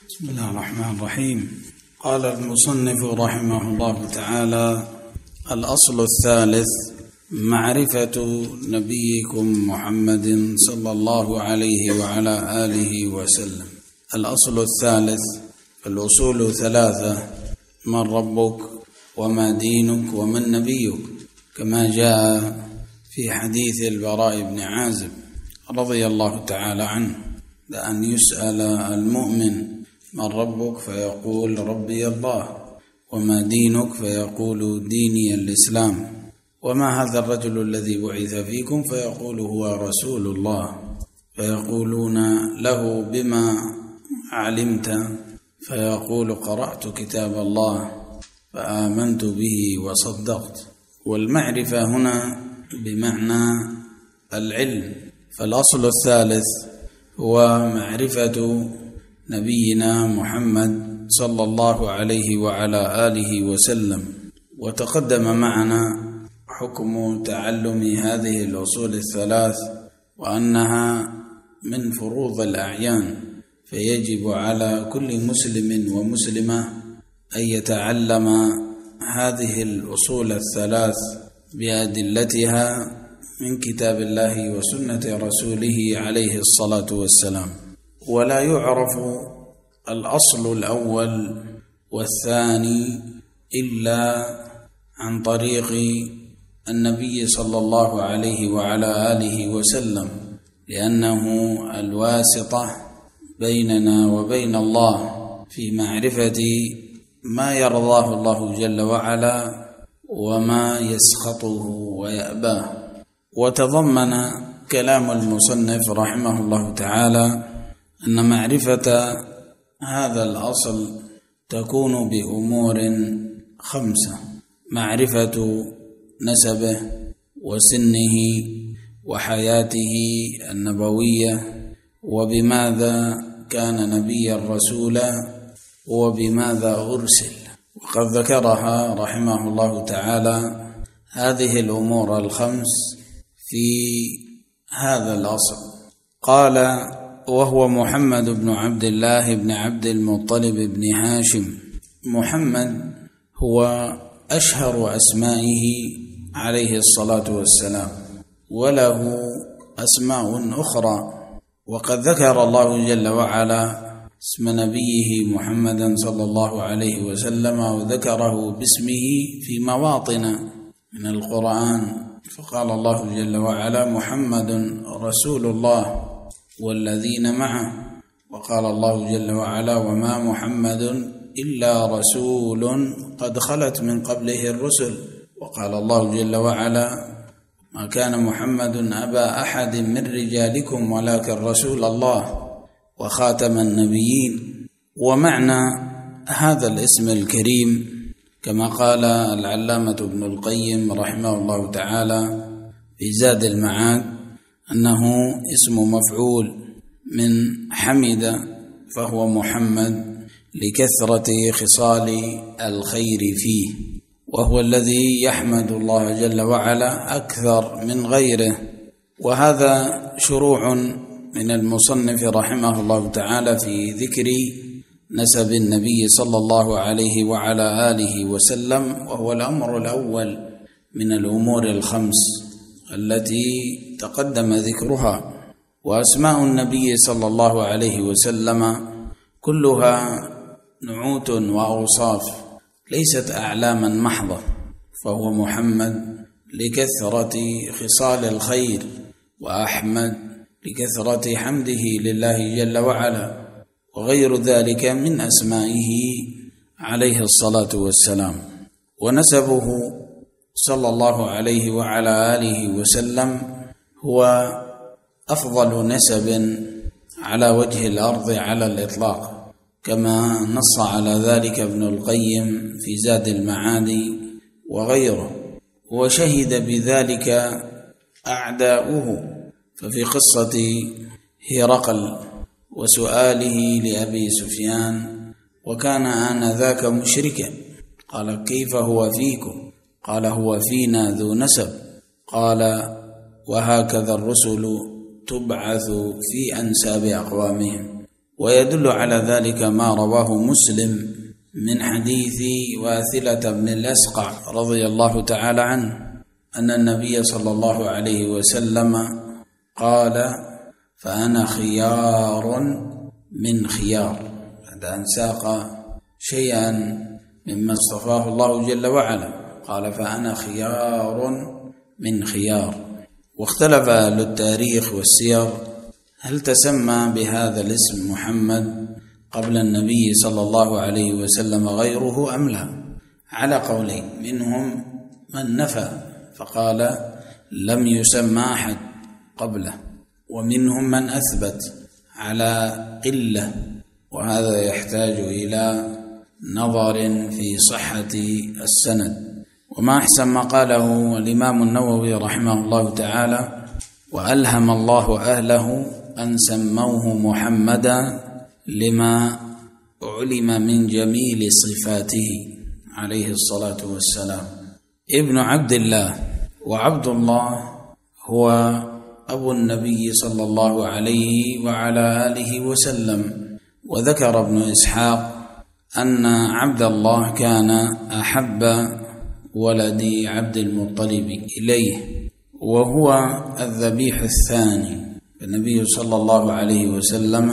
بسم الله الرحمن الرحيم. قال المصنف رحمه الله تعالى: الأصل الثالث معرفة نبيكم محمد صلى الله عليه وعلى آله وسلم. الأصل الثالث، الأصول ثلاثة: من ربك وما دينك ومن نبيك، كما جاء في حديث البراء بن عازب رضي الله تعالى عنه: لأن يسأل المؤمن من ربك فيقول ربي الله، وما دينك فيقول ديني الإسلام، وما هذا الرجل الذي بعث فيكم فيقول هو رسول الله، فيقولون له بما علمت فيقول قرأت كتاب الله فآمنت به وصدقت. والمعرفة هنا بمعنى العلم. فالأصل الثالث هو معرفة نبينا محمد صلى الله عليه وعلى آله وسلم. وتقدم معنا حكم تعلم هذه الأصول الثلاث، وأنها من فروض الأعيان، فيجب على كل مسلم ومسلمة أن يتعلم هذه الأصول الثلاث بأدلتها من كتاب الله وسنة رسوله عليه الصلاة والسلام. ولا يعرف الأصل الأول والثاني إلا عن طريق النبي صلى الله عليه وعلى آله وسلم، لأنه الواسطة بيننا وبين الله في معرفة ما يرضاه الله جل وعلا وما يسخطه ويأباه. وتضمن كلام المصنف رحمه الله تعالى أن معرفة هذا الأصل تكون بأمور خمسة: معرفة نسبه وسنه وحياته النبوية، وبماذا كان نبيا رسولا، وبماذا أرسل. وقد ذكرها رحمه الله تعالى هذه الأمور الخمس في هذا الأصل. قال: وهو محمد بن عبد الله بن عبد المطلب بن هاشم. محمد هو أشهر أسمائه عليه الصلاة والسلام، وله أسماء أخرى، وقد ذكر الله جل وعلا اسم نبيه محمدا صلى الله عليه وسلم، وذكره باسمه في مواطن من القرآن، فقال الله جل وعلا: محمد رسول الله والذين معه، وقال الله جل وعلا: وما محمد إلا رسول قد خلت من قبله الرسل، وقال الله جل وعلا: ما كان محمد أبا أحد من رجالكم ولكن رسول الله وخاتم النبيين. ومعنى هذا الاسم الكريم كما قال العلامة ابن القيم رحمه الله تعالى في زاد المعاد أنه اسم مفعول من حمد، فهو محمد لكثرة خصال الخير فيه، وهو الذي يحمد الله جل وعلا أكثر من غيره. وهذا شروع من المصنف رحمه الله تعالى في ذكر نسب النبي صلى الله عليه وعلى آله وسلم، وهو الأمر الأول من الأمور الخمس التي تقدم ذكرها. وأسماء النبي صلى الله عليه وسلم كلها نعوت وأوصاف، ليست أعلاما محضة، فهو محمد لكثرة خصال الخير، وأحمد لكثرة حمده لله جل وعلا، وغير ذلك من أسمائه عليه الصلاة والسلام. ونسبه صلى الله عليه وعلى آله وسلم هو أفضل نسب على وجه الأرض على الإطلاق، كما نص على ذلك ابن القيم في زاد المعاد وغيره. وشهد بذلك أعداؤه، ففي قصة هرقل وسؤاله لأبي سفيان وكان آنذاك مشركا، قال: كيف هو فيكم؟ قال: هو فينا ذو نسب. قال: وهكذا الرسل تبعث في أنساب أقوامهم. ويدل على ذلك ما رواه مسلم من حديث واثلة بن الأسقع رضي الله تعالى عنه أن النبي صلى الله عليه وسلم قال: فأنا خيار من خيار، بعد أن ساق شيئا مما اصطفاه الله جل وعلا قال: فأنا خيار من خيار. واختلف أهل التاريخ والسير هل تسمى بهذا الاسم محمد قبل النبي صلى الله عليه وسلم غيره أم لا، على قولين، منهم من نفى فقال لم يسمى أحد قبله، ومنهم من أثبت على قلة، وهذا يحتاج إلى نظر في صحة السند. وما أحسن ما قاله الإمام النووي رحمه الله تعالى: وألهم الله أهله أن سموه محمدا لما علم من جميل صفاته عليه الصلاة والسلام. ابن عبد الله، وعبد الله هو أبو النبي صلى الله عليه وعلى آله وسلم. وذكر ابن إسحاق أن عبد الله كان أحب ولد عبد المطلب إليه، وهو الذبيح الثاني. النبي صلى الله عليه وسلم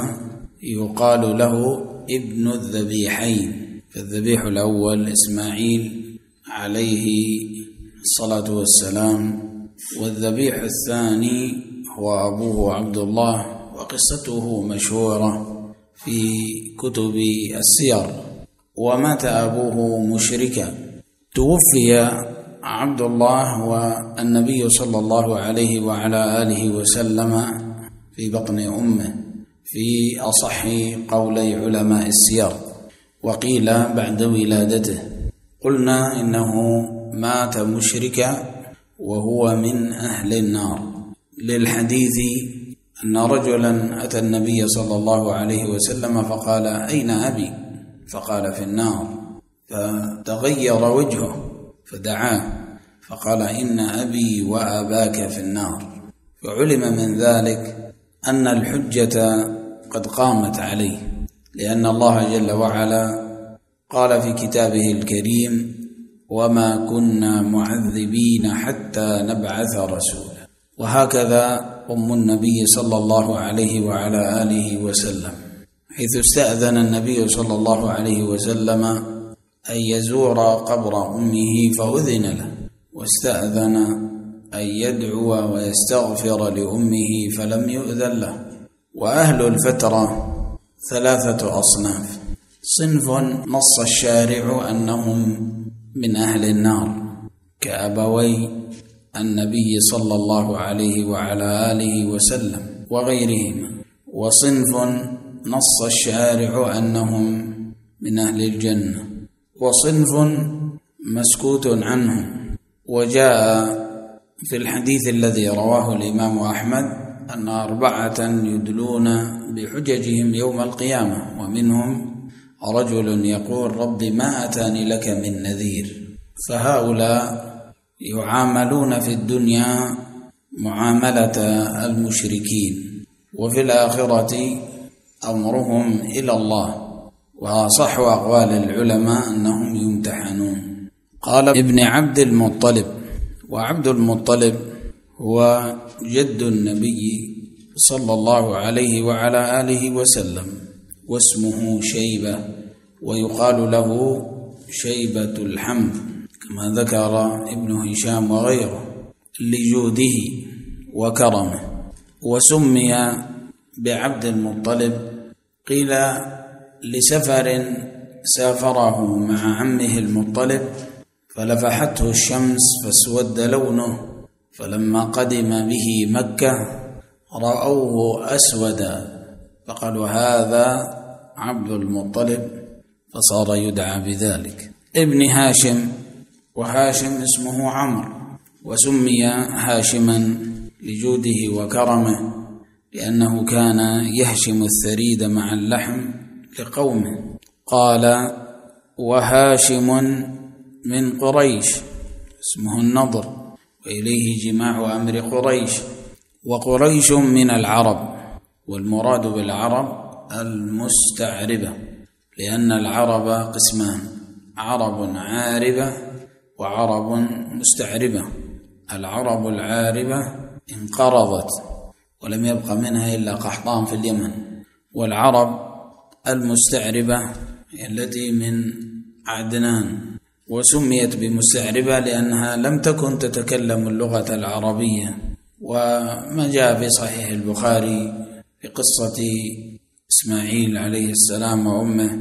يقال له ابن الذبيحين، فالذبيح الأول إسماعيل عليه الصلاة والسلام، والذبيح الثاني هو أبوه عبد الله، وقصته مشهورة في كتب السير. ومات أبوه مشركا، توفي عبد الله والنبي صلى الله عليه وعلى آله وسلم في بطن أمه في أصح قولي علماء السير، وقيل بعد ولادته. قلنا إنه مات مشركا وهو من أهل النار، للحديث أن رجلا أتى النبي صلى الله عليه وسلم فقال: أين أبي؟ فقال: في النار. فتغير وجهه فدعاه فقال: إن أبي وأباك في النار. فعلم من ذلك أن الحجة قد قامت عليه، لأن الله جل وعلا قال في كتابه الكريم: وما كنا معذبين حتى نبعث رسولا. وهكذا أم النبي صلى الله عليه وعلى آله وسلم، حيث استأذن النبي صلى الله عليه وسلم أن يزور قبر أمه فأذن له، واستأذن أن يدعو ويستغفر لأمه فلم يؤذن له. وأهل الفترة ثلاثة أصناف: صنف نص الشارع أنهم من أهل النار كأبوي النبي صلى الله عليه وعلى آله وسلم وغيرهما، وصنف نص الشارع أنهم من أهل الجنة، وصنف مسكوت عنهم. وجاء في الحديث الذي رواه الإمام أحمد أن 4 يدلون بحججهم يوم القيامة، ومنهم رجل يقول: رب ما أتاني لك من نذير. فهؤلاء يعاملون في الدنيا معاملة المشركين، وفي الآخرة أمرهم إلى الله. وأصح أقوال العلماء أنهم يمتحنون. قال ابن عبد المطلب، وعبد المطلب هو جد النبي صلى الله عليه وعلى آله وسلم، واسمه شيبة، ويقال له شيبة الحمد كما ذكر ابن هشام وغيره لجوده وكرمه. وسمي بعبد المطلب قيل لسفر سافره مع عمه المطلب فلفحته الشمس فاسود لونه، فلما قدم به مكة رأوه أسودا فقالوا: هذا عبد المطلب، فصار يدعى بذلك. ابن هاشم، وهاشم اسمه عمرو، وسمي هاشما لجوده وكرمه لأنه كان يهشم الثريد مع اللحم لقومه. قال: وهاشم من قريش، اسمه النضر، وإليه جماع أمر قريش. وقريش من العرب، والمراد بالعرب المستعربة، لأن العرب قسمان: عرب عاربة وعرب مستعربة. العرب العاربة انقرضت ولم يبق منها إلا قحطان في اليمن، والعرب المستعربة التي من عدنان، وسميت بمستعربة لأنها لم تكن تتكلم اللغة العربية. وما جاء في صحيح البخاري في قصة إسماعيل عليه السلام وأمه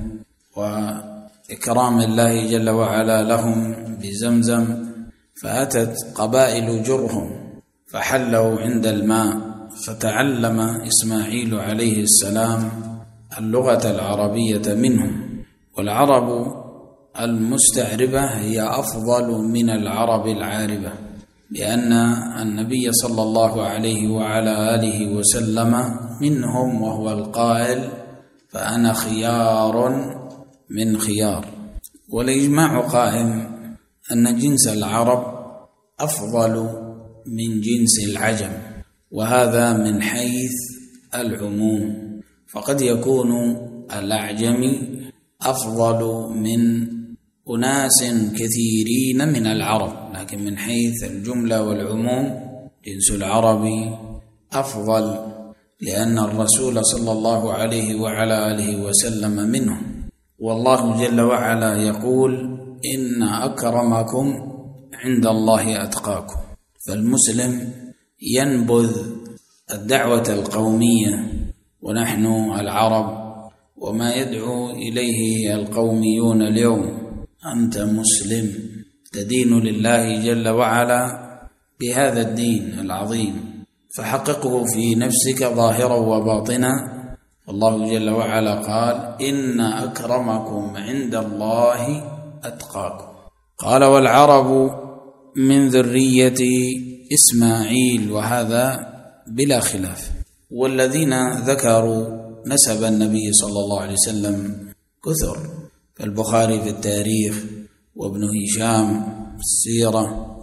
وإكرام الله جل وعلا لهم بزمزم، فأتت قبائل جرهم فحلوا عند الماء، فتعلم إسماعيل عليه السلام اللغة العربية منهم. والعرب المستعربة هي أفضل من العرب العاربة، لأن النبي صلى الله عليه وعلى آله وسلم منهم، وهو القائل: فأنا خيار من خيار. والإجماع قائم أن جنس العرب أفضل من جنس العجم، وهذا من حيث العموم، فقد يكون الأعجمي أفضل من أناس كثيرين من العرب، لكن من حيث الجملة والعموم جنس العربي أفضل، لأن الرسول صلى الله عليه وعلى آله وسلم منهم. والله جل وعلا يقول: إن أكرمكم عند الله أتقاكم. فالمسلم ينبذ الدعوة القومية، ونحن العرب وما يدعو إليه القوميون اليوم. أنت مسلم تدين لله جل وعلا بهذا الدين العظيم، فحققه في نفسك ظاهرا وباطنا. الله جل وعلا قال: إن أكرمكم عند الله أتقاكم. قال: والعرب من ذرية إسماعيل، وهذا بلا خلاف. والذين ذكروا نسب النبي صلى الله عليه وسلم كثر، فالبخاري في التاريخ، وابن هشام في السيرة،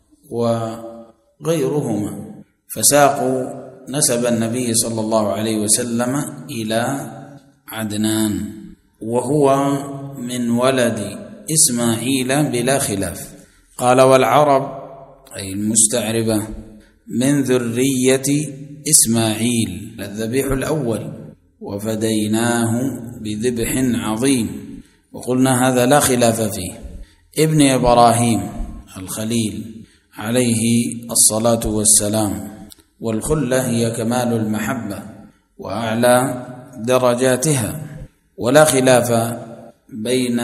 وغيرهما، فساقوا نسب النبي صلى الله عليه وسلم إلى عدنان، وهو من ولد إسماعيل بلا خلاف. قال: والعرب أي المستعربة من ذرية إسماعيل الذبيح الأول، وفديناه بذبح عظيم. وقلنا هذا لا خلاف فيه. ابن إبراهيم الخليل عليه الصلاة والسلام، والخلة هي كمال المحبة وأعلى درجاتها. ولا خلاف بين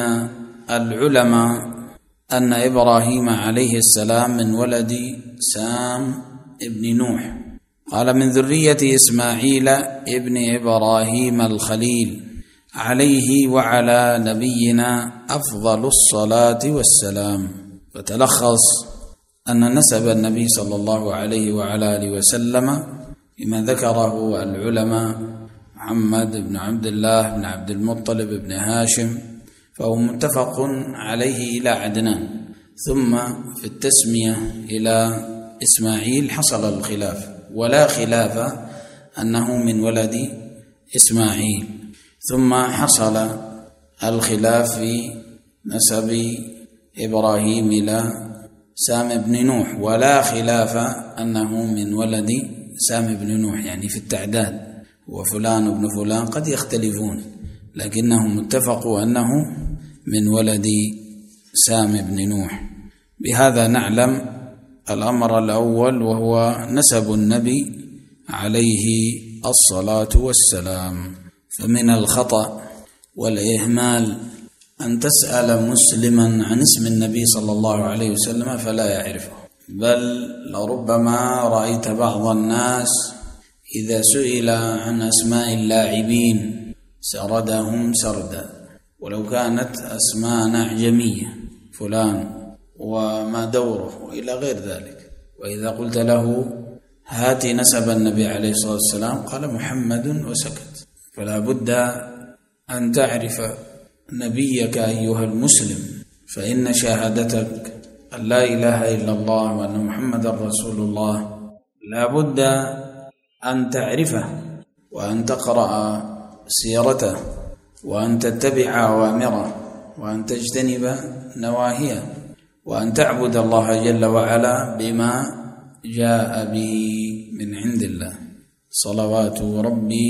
العلماء أن إبراهيم عليه السلام من ولد سام ابن نوح. قال: من ذرية إسماعيل ابن إبراهيم الخليل عليه وعلى نبينا أفضل الصلاة والسلام. فتلخص أن نسب النبي صلى الله عليه وعلى آله وسلم بما ذكره العلماء: محمد بن عبد الله بن عبد المطلب بن هاشم، فهو متفق عليه إلى عدنان. ثم في التسمية إلى إسماعيل حصل الخلاف، ولا خلاف أنه من ولد إسماعيل. ثم حصل الخلاف في نسب إبراهيم إلى سام بن نوح، ولا خلاف أنه من ولد سام بن نوح، يعني في التعداد، وفلان ابن فلان قد يختلفون، لكنهم اتفقوا أنه من ولد سام بن نوح. بهذا نعلم الأمر الأول، وهو نسب النبي عليه الصلاة والسلام. فمن الخطأ والإهمال أن تسأل مسلما عن اسم النبي صلى الله عليه وسلم فلا يعرفه، بل لربما رأيت بعض الناس إذا سئل عن أسماء اللاعبين سردهم سردا، ولو كانت أسماء أعجمية، فلان وما دوره وإلى غير ذلك. وإذا قلت له هات نسب النبي عليه الصلاة والسلام قال محمد وسكت. فلا بد أن تعرف نبيك أيها المسلم، فإن شهادتك أن لا إله إلا الله وأن محمد رسول الله لا بد أن تعرفه، وأن تقرأ سيرته وأن تتبع أوامره وأن تجتنب نواهيه وأن تعبد الله جل وعلا بما جاء به من عند الله صلوات ربي